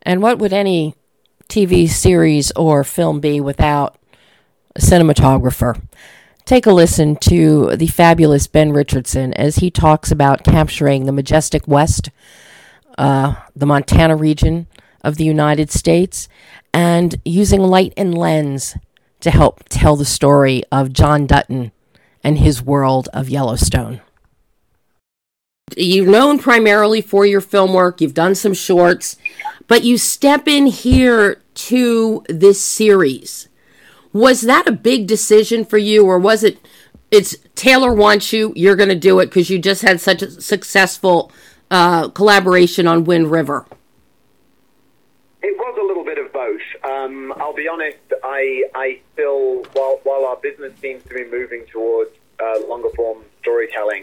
And what would any TV series or film be without a cinematographer? Take a listen to the fabulous Ben Richardson as he talks about capturing the majestic West, the Montana region of the United States, and using light and lens to help tell the story of John Dutton and his world of Yellowstone. You're known primarily for your film work. You've done some shorts, but you step in here to this series. Was that a big decision for you, or was it's Taylor wants you, you're going to do it because you just had such a successful collaboration on Wind River? It was a little bit of both. I'll be honest, I still, while our business seems to be moving towards longer form storytelling,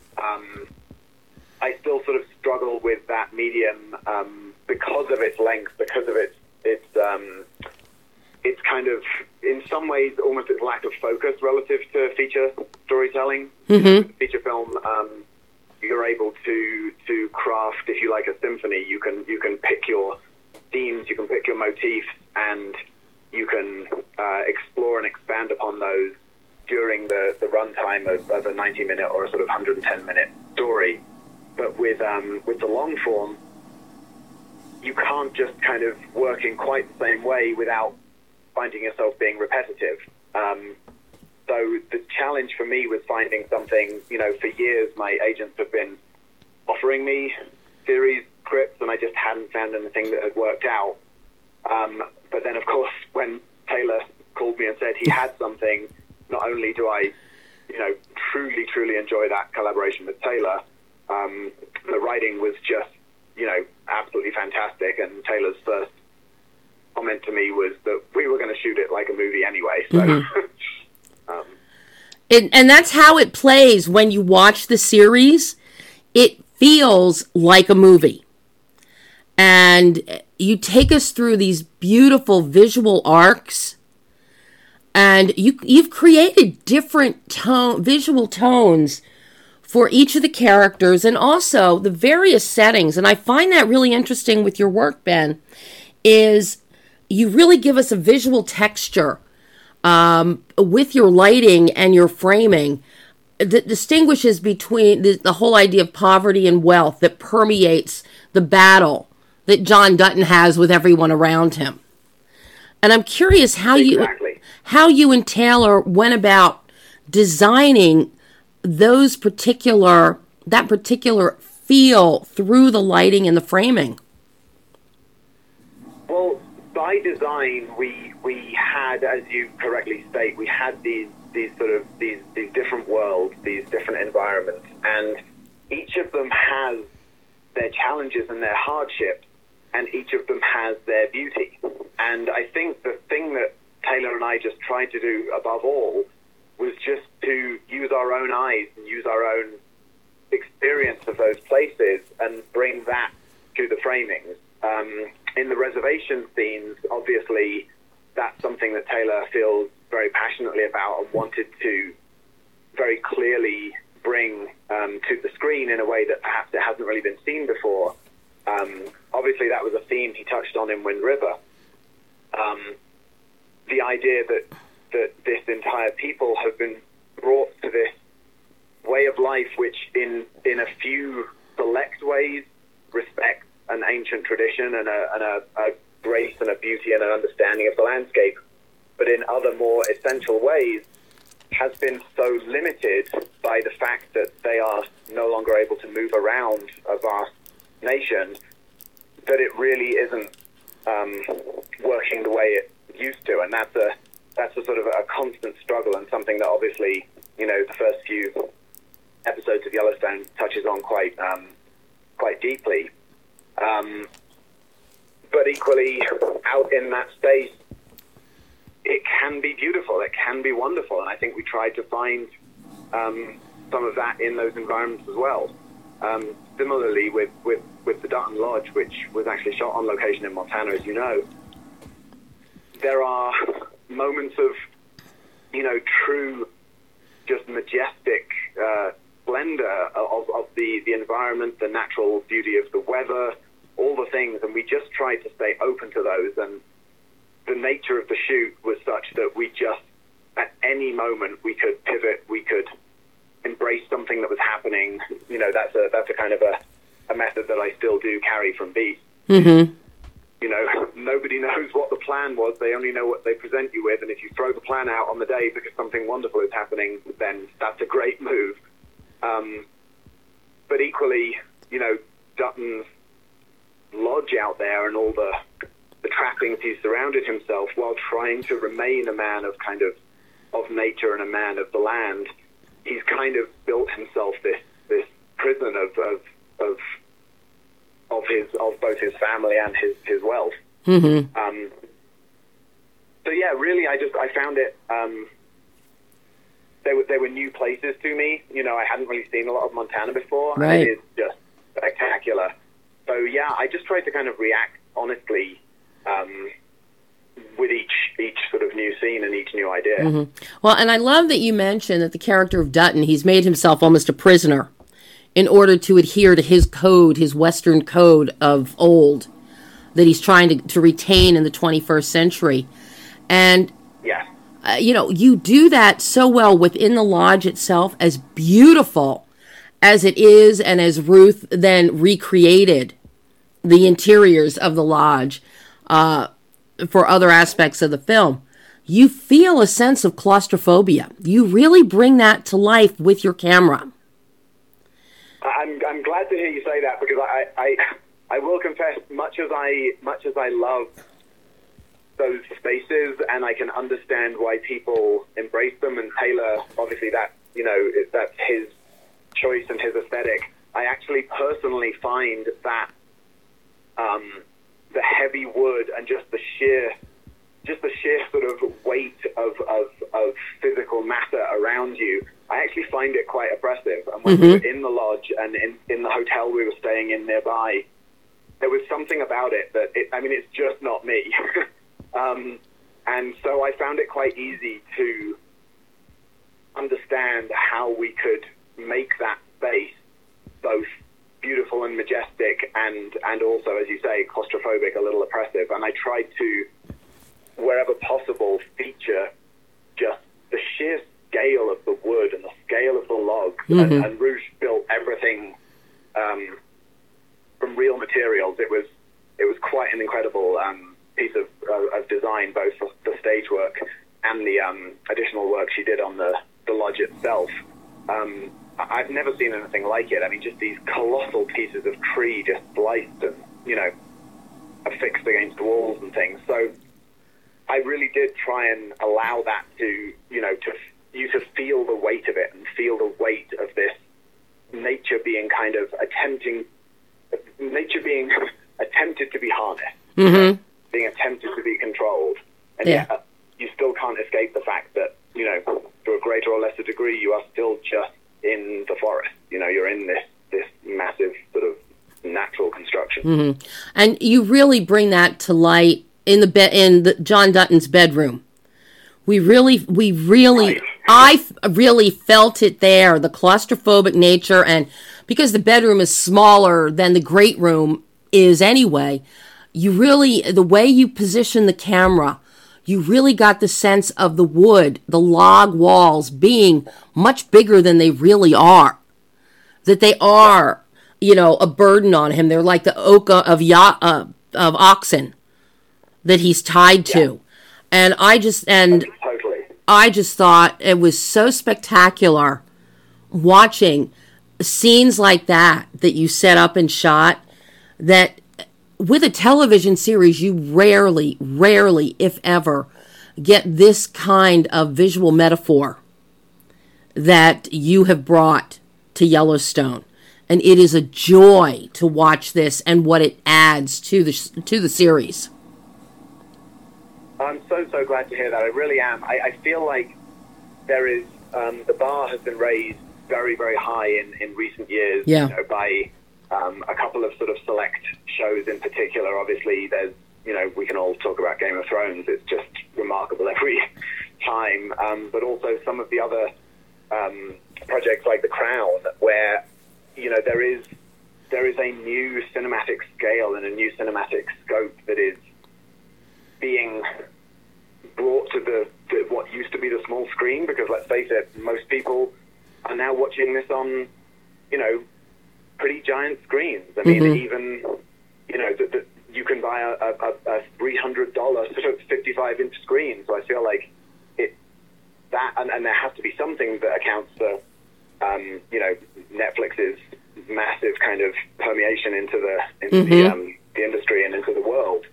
I still sort of struggle with that medium because of its length, because of it's kind of, in some ways, almost its lack of focus relative to feature storytelling. Mm-hmm. Feature film, you're able to craft, if you like, a symphony. You can pick your themes, you can pick your motifs, and you can explore and expand upon those during the runtime of a 90-minute or a sort of 110-minute story. But with the long form, you can't just kind of work in quite the same way without finding yourself being repetitive. So the challenge for me was finding something, for years my agents have been offering me series scripts and I just hadn't found anything that had worked out. But then, of course, when Taylor called me and said he had something, not only do I, truly, truly enjoy that collaboration with Taylor, the writing was just, absolutely fantastic. And Taylor's first comment to me was that we were going to shoot it like a movie anyway. So, mm-hmm. And that's how it plays when you watch the series. It feels like a movie. And you take us through these beautiful visual arcs. And you've created different visual tones for each of the characters and also the various settings. And I find that really interesting with your work, Ben, is you really give us a visual texture with your lighting and your framing that distinguishes between the whole idea of poverty and wealth that permeates the battle that John Dutton has with everyone around him. And I'm curious how you and Taylor went about designing that particular feel through the lighting and the framing. Well, by design, we had, as you correctly state, we had these different worlds, these different environments, and each of them has their challenges and their hardships, and each of them has their beauty. And I think the thing that Taylor and I just tried to do above all was just to use our own eyes and use our own experience of those places and bring that to the framings. In the reservation scenes, obviously, that's something that Taylor feels very passionately about and wanted to very clearly bring to the screen in a way that perhaps it hasn't really been seen before. Obviously, that was a theme he touched on in Wind River. The idea that this entire people have been brought to this way of life which in a few select ways respects an ancient tradition and a grace and a beauty and an understanding of the landscape, but in other more essential ways has been so limited by the fact that they are no longer able to move around a vast nation that it really isn't working the way it used to. And that's a sort of a constant struggle and something that obviously, the first few episodes of Yellowstone touches on quite deeply. But equally, out in that space, it can be beautiful, it can be wonderful, and I think we tried to find some of that in those environments as well. Similarly, with the Dutton Lodge, which was actually shot on location in Montana, as you know, there are moments of, true, just majestic splendor of the environment, the natural beauty of the weather, all the things, and we just tried to stay open to those. And the nature of the shoot was such that we just, at any moment, we could pivot, we could embrace something that was happening. You know, that's a kind of a method that I still do carry from Beast. Mm-hmm. You know, nobody knows what the plan was. They only know what they present you with. And if you throw the plan out on the day because something wonderful is happening, then that's a great move. But equally, you know, Dutton's lodge out there and all the trappings he surrounded himself while trying to remain a man of kind of nature and a man of the land. He's kind of built himself this prison of both his family and his wealth. Mm-hmm. So yeah, really, I found it. They were new places to me. You know, I hadn't really seen a lot of Montana before, right. And it is just spectacular. So yeah, I just tried to kind of react honestly with each sort of new scene and each new idea. Mm-hmm. Well, and I love that you mentioned that the character of Dutton, he's made himself almost a prisoner in order to adhere to his code, his Western code of old, that he's trying to retain in the 21st century. And, yeah. You know, you do that so well within the lodge itself, as beautiful as it is, and as Ruth then recreated the interiors of the lodge for other aspects of the film. You feel a sense of claustrophobia. You really bring that to life with your camera. I'm glad to hear you say that, because I will confess, much as I love those spaces and I can understand why people embrace them, and Taylor, obviously that's his choice and his aesthetic. I actually personally find that the heavy wood and just the sheer sort of weight of physical matter around you, I actually find it quite oppressive. And when we were in the lodge and in the hotel we were staying in nearby, there was something about it that, it's just not me. And so I found it quite easy to understand how we could make that space both beautiful and majestic and also, as you say, claustrophobic, a little oppressive. And I tried to, wherever possible, feature just the sheer scale of the wood and the scale of the logs. Mm-hmm. And Rouge built everything from real materials. It was quite an incredible piece of design, both for the stage work and the additional work she did on the lodge itself. I've never seen anything like it. I mean, just these colossal pieces of tree just sliced and, affixed against walls and things. So I really did try and allow that to feel the weight of it and feel the weight of this nature being attempted to be harnessed, mm-hmm. being attempted to be controlled. And yet you still can't escape the fact that, to a greater or lesser degree, you are still just in the forest. You're in this massive sort of natural construction. Mm-hmm. And you really bring that to light in the John Dutton's bedroom. Right. I really felt it there, the claustrophobic nature, and because the bedroom is smaller than the great room is anyway, the way you position the camera, you really got the sense of the wood, the log walls being much bigger than they really are. That they are, a burden on him. They're like the oak of oxen that he's tied to. And totally. I just thought it was so spectacular watching scenes like that you set up and shot, that with a television series, you rarely, if ever, get this kind of visual metaphor that you have brought to Yellowstone. And it is a joy to watch this and what it adds to the series. I'm so glad to hear that. I really am. I feel like there is, the bar has been raised very, very high in recent years, by a couple of sort of select shows in particular. Obviously, there's, we can all talk about Game of Thrones. It's just remarkable every time. But also some of the other projects like The Crown, where, there is there is a new cinematic scale and a new cinematic scope that is being brought to the what used to be the small screen, because let's face it, most people are now watching this on, pretty giant screens. I mean, even, you can buy a $300 sort of 55-inch screen. So I feel like and there has to be something that accounts for, Netflix's massive kind of permeation into the industry and into the world.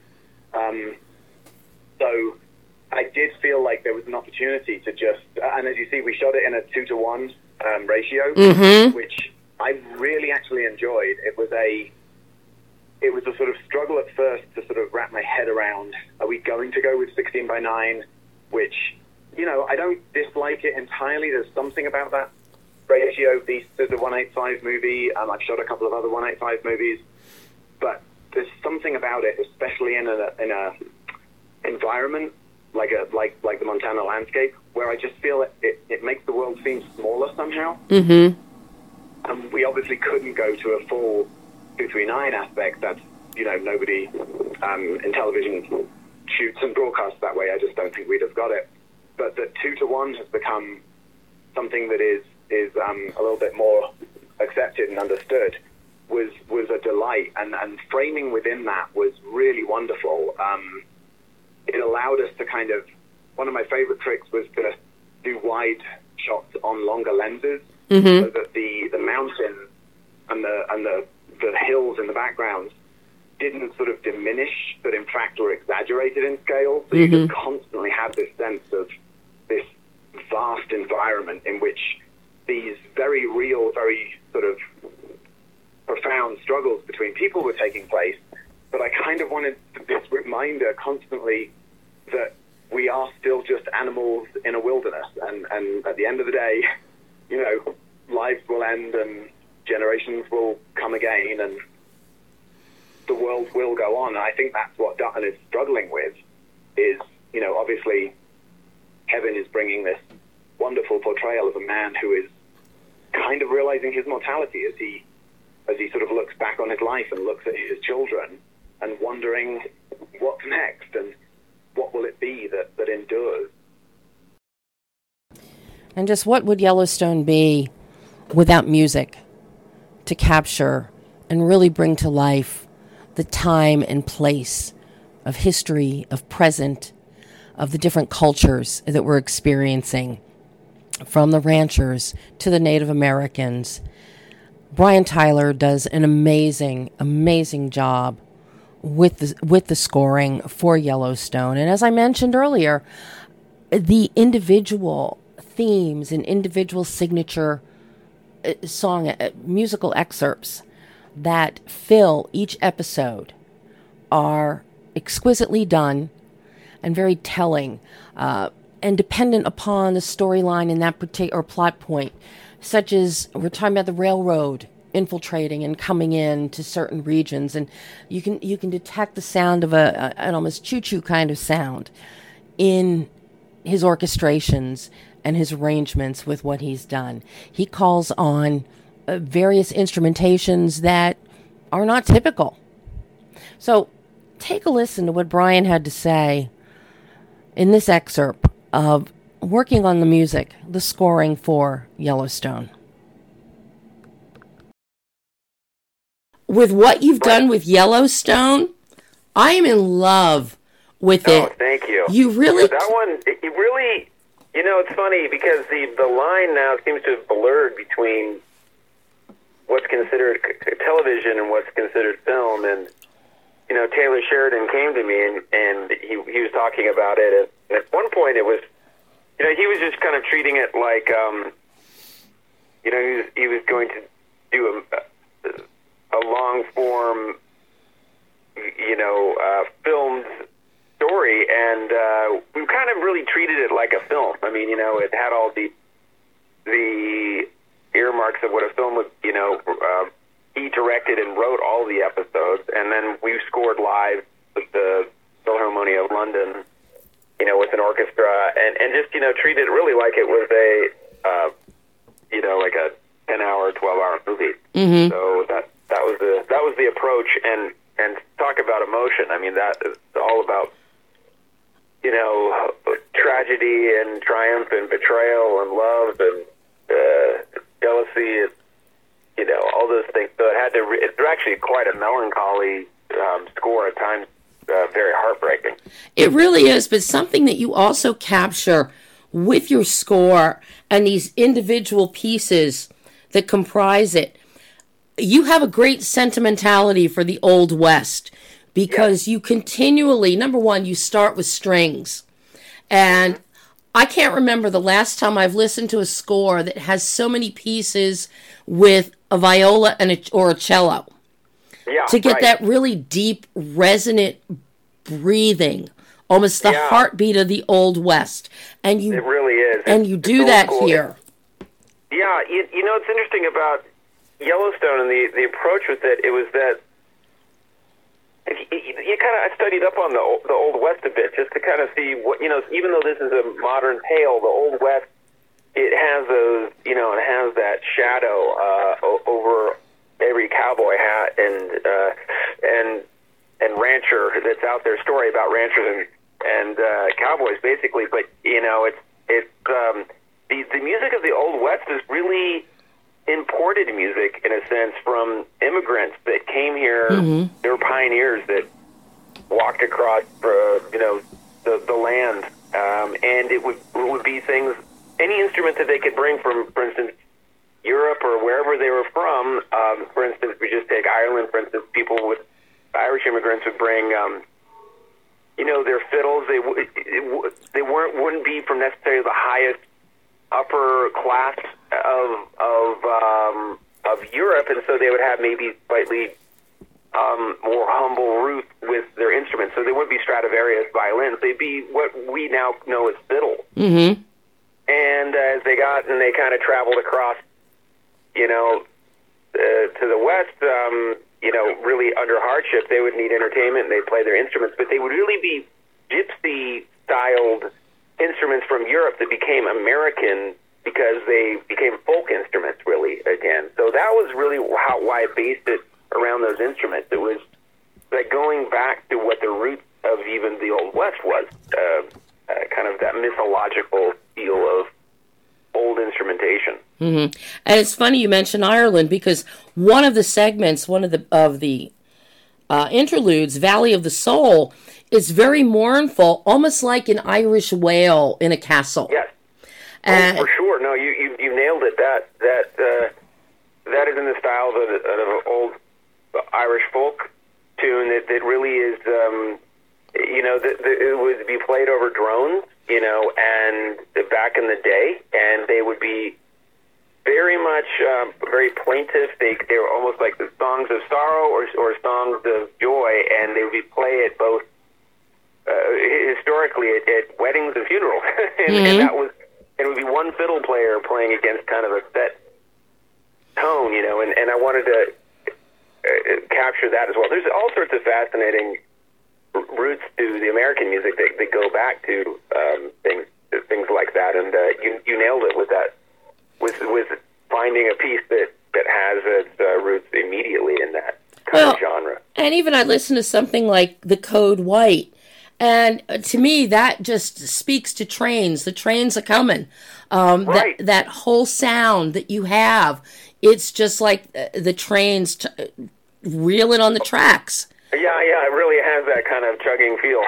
So I did feel like there was an opportunity to just, and as you see, we shot it in a 2-to-1 ratio, which I really actually enjoyed. It was a sort of struggle at first to sort of wrap my head around, are we going to go with 16:9, which, I don't dislike it entirely. There's something about that ratio. This is a 1:8:5 movie. I've shot a couple of other 1:8:5 movies, but there's something about it, especially in a environment like the Montana landscape, where I just feel it makes the world seem smaller somehow. And we obviously couldn't go to a full 2:3:9 aspect. That's, nobody in television shoots and broadcasts that way. I just don't think we'd have got it. But the 2-to-1 has become something that is a little bit more accepted and understood. Was a delight, and framing within that was really wonderful. It allowed us to kind of, one of my favorite tricks was to do wide shots on longer lenses, so that the mountain and the hills in the background didn't sort of diminish, but in fact were exaggerated in scale. So you just constantly had this sense of this vast environment in which these very real, very sort of profound struggles between people were taking place. But I kind of wanted this reminder constantly that we are still just animals in a wilderness. And at the end of the day, lives will end and generations will come again and the world will go on. And I think that's what Dutton is struggling with is, obviously Kevin is bringing this wonderful portrayal of a man who is kind of realizing his mortality as he sort of looks back on his life and looks at his children and wondering what's next and what will it be that endures. And just what would Yellowstone be without music to capture and really bring to life the time and place of history, of present, of the different cultures that we're experiencing, from the ranchers to the Native Americans. Brian Tyler does an amazing, amazing job with the scoring for Yellowstone. And as I mentioned earlier, the individual themes and individual signature musical excerpts that fill each episode are exquisitely done and very telling, and dependent upon the storyline in that particular plot point, such as we're talking about the railroad infiltrating and coming in to certain regions, and you can detect the sound of an almost choo-choo kind of sound in his orchestrations and his arrangements with what he's done. He calls on various instrumentations that are not typical. So take a listen to what Brian had to say in this excerpt of working on the music, the scoring for Yellowstone. With what you've done with Yellowstone, I am in love with it. Oh, thank you. You really... That one, it really... it's funny because the line now seems to have blurred between what's considered television and what's considered film. And, Taylor Sheridan came to me and he was talking about it. And at one point it was, he was just kind of treating it like, he was going to do a long form, filmed story, and we kind of really treated it like a film. I mean, it had all the earmarks of what a film would, he directed and wrote all the episodes, and then we scored live with the Philharmonia of London, with an orchestra, and just, treated it really like it was a, like a 10-hour, 12-hour movie. Mm-hmm. So that was the approach, and talk about emotion. I mean, that is all about, you know, tragedy and triumph and betrayal and love and jealousy and, you know, all those things. So it had to. It's actually quite a melancholy score at times, very heartbreaking. It really is, but something that you also capture with your score and these individual pieces that comprise it. You have a great sentimentality for the Old West because you continually, number one, you start with strings. And I can't remember the last time I've listened to a score that has so many pieces with a viola and or a cello. Yeah, to get that really deep, resonant breathing, almost the heartbeat of the Old West. And you, it really is. And you do that here. Yeah, you know, it's interesting about Yellowstone and the approach with it. It was that you kind of, I studied up on the Old West a bit just to kind of see what, you know, even though this is a modern tale, the Old West, it has those, you know, it has that shadow over every cowboy hat and rancher that's out there, story about ranchers and cowboys basically. But you know, it's the music of the Old West is really imported music in a sense from immigrants that came here. Mm-hmm. They were pioneers that walked across, you know, the land, and it would be things, any instrument that they could bring from, for instance, Europe or wherever they were from. For instance, we just take Ireland, for instance, people with Irish immigrants would bring, you know, their fiddles. They wouldn't be from necessarily the highest upper class of Europe, and so they would have maybe slightly more humble roots with their instruments. So they wouldn't be Stradivarius violins; they'd be what we now know as fiddle. Mm-hmm. And as they got and they kind of traveled across, you know, to the West, you know, really under hardship, they would need entertainment and they'd play their instruments, but they would really be gypsy-styled instruments from Europe that became American because they became folk instruments, really, again. So that was really why I based it around those instruments. It was like going back to what the roots of even the Old West was, kind of that mythological feel of old instrumentation. Mm-hmm. And it's funny you mention Ireland because one of the segments, one of the interludes, Valley of the Soul, is very mournful, almost like an Irish wail in a castle. Yes, for sure. No, you nailed it. That is in the style of an old Irish folk tune. That really is, you know, it would be played over drones, you know, and back in the day, and they would be very much very plaintive. They were almost like the songs of sorrow or songs of joy, and they would be played both historically at weddings and funerals, and that was, and it would be one fiddle player playing against kind of a set tone, you know, and I wanted to capture that as well. There's all sorts of fascinating roots to the American music that go back to things like that, and you nailed it with that, with finding a piece that has its roots immediately in that kind of genre. And even I listen to something like The Code White, and to me that just speaks to trains. The trains are coming. Right. That whole sound that you have, it's just like the trains reeling on the tracks. Yeah, it really has that kind of chugging feel.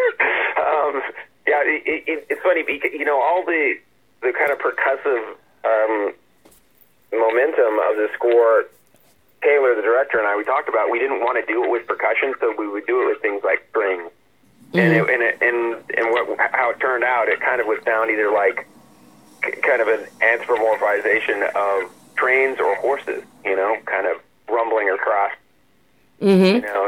It's funny because, you know, all the kind of percussive momentum of the score, Taylor, the director, and I, we talked about, we didn't want to do it with percussion, so we would do it with things like strings. Mm-hmm. How it turned out, it kind of would sound either like kind of an anthropomorphization of trains or horses, you know, kind of rumbling across. Mm-hmm. You know,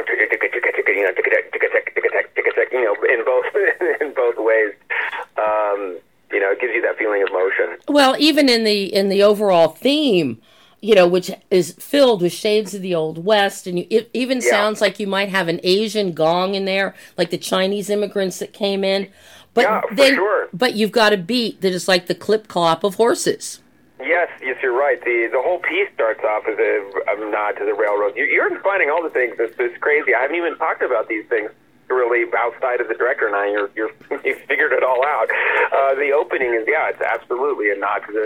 you know, in both ways. You know, it gives you that feeling of motion. Well, even in the overall theme, you know, which is filled with shades of the Old West, and it even sounds like you might have an Asian gong in there, like the Chinese immigrants that came in. But for sure. But you've got a beat that is like the clip clop of horses. Yes, you're right. The whole piece starts off as a nod to the railroad. You're finding all the things. It's crazy. I haven't even talked about these things really outside of the director and I. You figured it all out. The opening is it's absolutely a nod to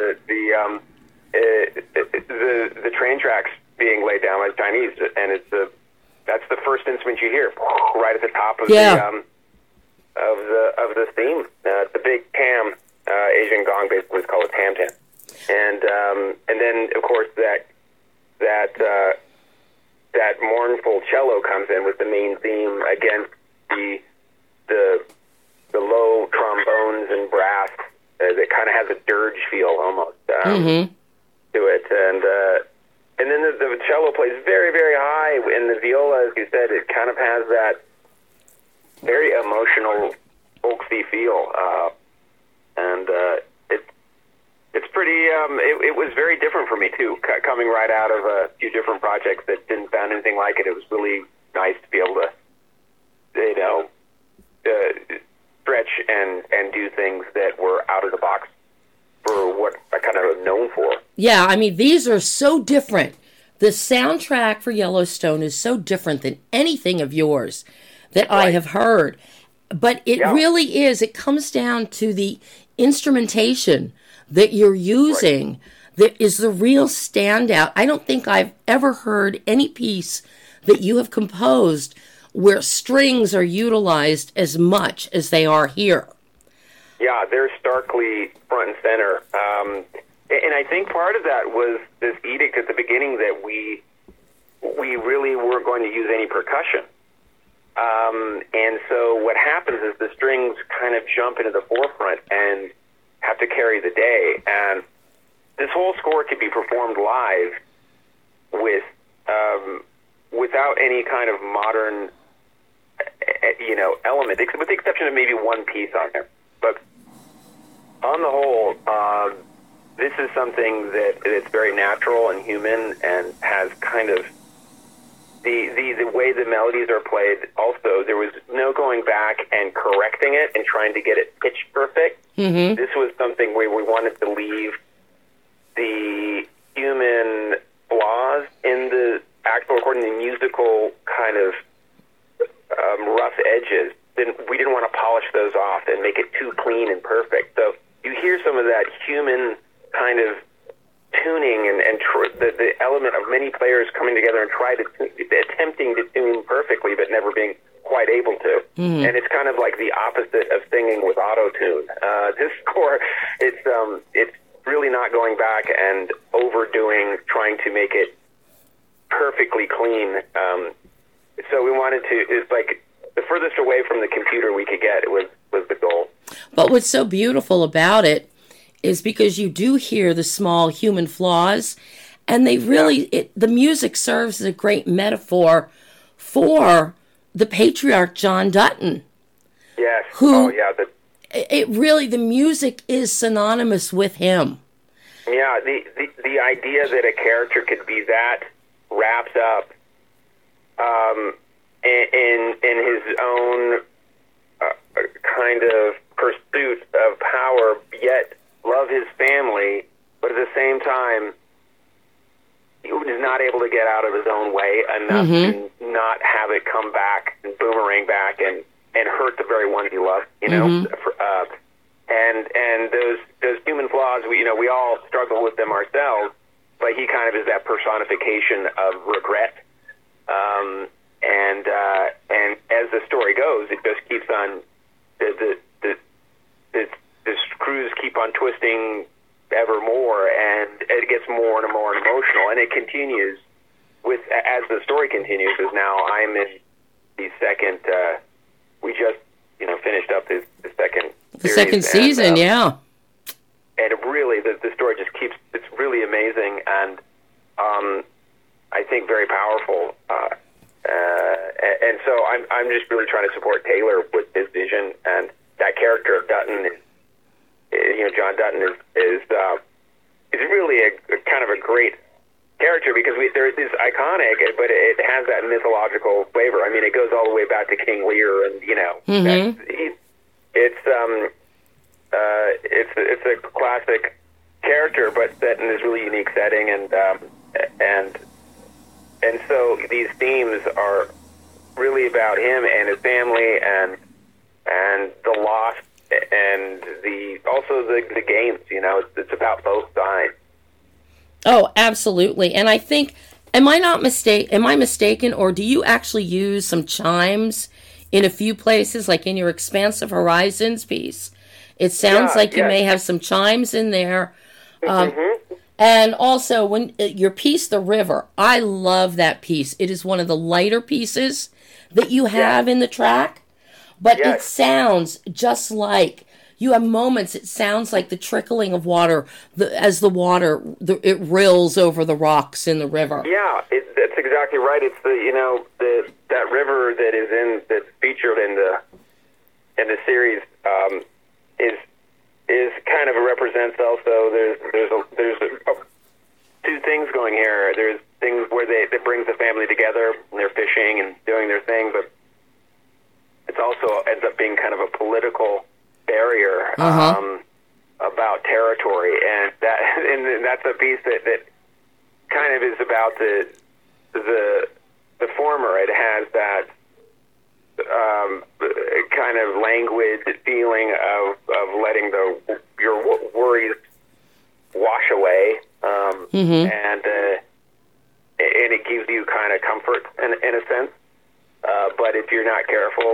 the train tracks being laid down by the Chinese, and that's the first instrument you hear right at the top of the theme. The big tam, Asian gong, basically is called a tam tam. And then of course that mournful cello comes in with the main theme against the low trombones and brass that kind of has a dirge feel almost to it, and then the cello plays very, very high, and the viola, as you said, it kind of has that very emotional folksy feel, and it's pretty. It was very different for me too, coming right out of a few different projects that didn't sound anything like it. It was really nice to be able to, stretch and do things that were out of the box for what I kind of known for. Yeah, I mean, these are so different. The soundtrack for Yellowstone is so different than anything of yours that I have heard. But it really is. It comes down to the instrumentation that you're using that is the real standout. I don't think I've ever heard any piece that you have composed where strings are utilized as much as they are here. Yeah, they're starkly front and center. And I think part of that was this edict at the beginning that we really weren't going to use any percussion. And so what happens is the strings kind of jump into the forefront and have to carry the day. And this whole score could be performed live without any kind of modern, element, with the exception of maybe one piece on there. But on the whole, this is something that's very natural and human and has kind of the way the melodies are played. Also, there was no going back and correcting it and trying to get it pitch perfect. Mm-hmm. This was something where we wanted to leave the human flaws in the actual recording, the musical kind of rough edges. We didn't want to polish those off and make it too clean and perfect. So you hear some of that human kind of tuning and the element of many players coming together and attempting to tune perfectly, but never being quite able to. Mm-hmm. And it's kind of like the opposite of singing with auto-tune. This score, it's really not going back and overdoing, trying to make it perfectly clean. So we wanted to, it's like the furthest away from the computer we could get was the goal. But what's so beautiful about it is because you do hear the small human flaws, and they really, the music serves as a great metaphor for the patriarch John Dutton. Yes. It really, the music is synonymous with him. Yeah, the idea that a character could be that wrapped up in his own kind of pursuit of power, yet love his family, but at the same time, he was not able to get out of his own way enough to not have it come back and boomerang back and hurt the very ones he loved, and those human flaws, we all struggle with them ourselves, but he kind of is that personification of regret. And as the story goes, it just keeps on, the screws keep on twisting ever more, and it gets more and more emotional, and it continues as the story continues. As now I'm in the second. We just finished up the second. The second season, yeah. And it really, the story just keeps. It's really amazing, and I think very powerful. And so I'm just really trying to support Taylor with his vision, and that character of Dutton is. John Dutton is really a kind of a great character because there's this iconic, but it has that mythological flavor. I mean, it goes all the way back to King Lear, and it's a classic character, but set in this really unique setting, and so these themes are really about him and his family, and the loss, and also the games. You know, it's about both sides. Oh, absolutely. And I think, am I mistaken, or do you actually use some chimes in a few places, like in your Expansive Horizons piece? It sounds like you may have some chimes in there. And also, when your piece, The River, I love that piece. It is one of the lighter pieces that you have in the track, but it sounds just like, you have moments, it sounds like the trickling of water, as the water, it rills over the rocks in the river. Yeah, that's exactly right. It's that river that's featured in the series is kind of represents also. There's two things going here. There's things where that brings the family together and they're fishing and doing their thing, but it's also ends up being kind of a political barrier about territory, and that's a piece that kind of is about the former. It has that kind of languid feeling of letting your worries wash away, and it gives you kind of comfort in a sense. But if you're not careful,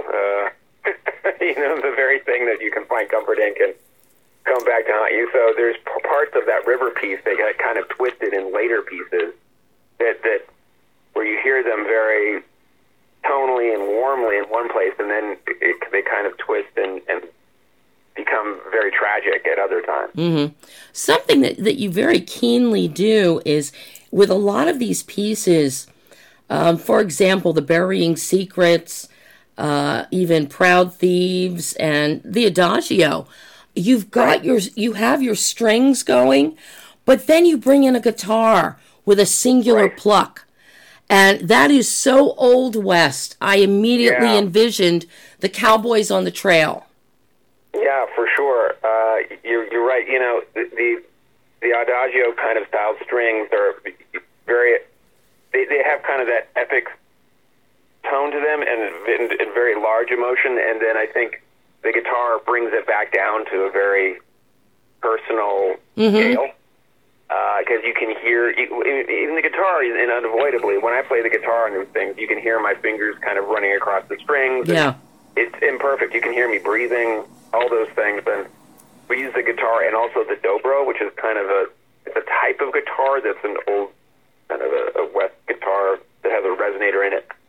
the very thing that you can find comfort in can come back to haunt you. So there's parts of that river piece that get kind of twisted in later pieces that where you hear them very tonally and warmly in one place, and then they kind of twist and become very tragic at other times. Something that you very keenly do is, with a lot of these pieces, for example, the Burying Secrets, even Proud Thieves, and the Adagio, you have your strings going, but then you bring in a guitar with a singular pluck. And that is so Old West. I immediately envisioned the Cowboys on the Trail. Yeah, for sure. You're right. You know, the Adagio kind of styled strings are very. They have kind of that epic tone to them and very large emotion. And then I think the guitar brings it back down to a very personal scale. Because you can hear, even the guitar, and unavoidably, when I play the guitar on these things, you can hear my fingers kind of running across the strings. Yeah. It's imperfect. You can hear me breathing, all those things. And we use the guitar and also the dobro, which is kind of it's a type of guitar that's an old, kind of a West guitar that has a resonator in it.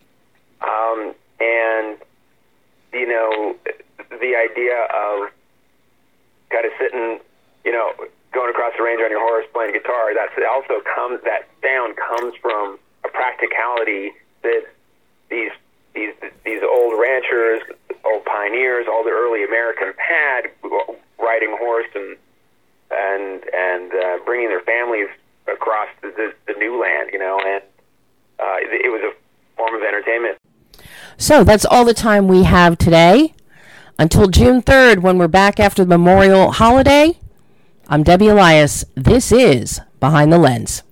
And, you know, the idea of kind of sitting, you know, going across the range on your horse playing guitar, that sound comes from a practicality that these old ranchers, old pioneers, all the early Americans had, riding horse and bringing their families across the new land, you know, and it was a form of entertainment. So that's all the time we have today. Until June 3rd, when we're back after the Memorial holiday, I'm Debbie Elias. This is Behind the Lens.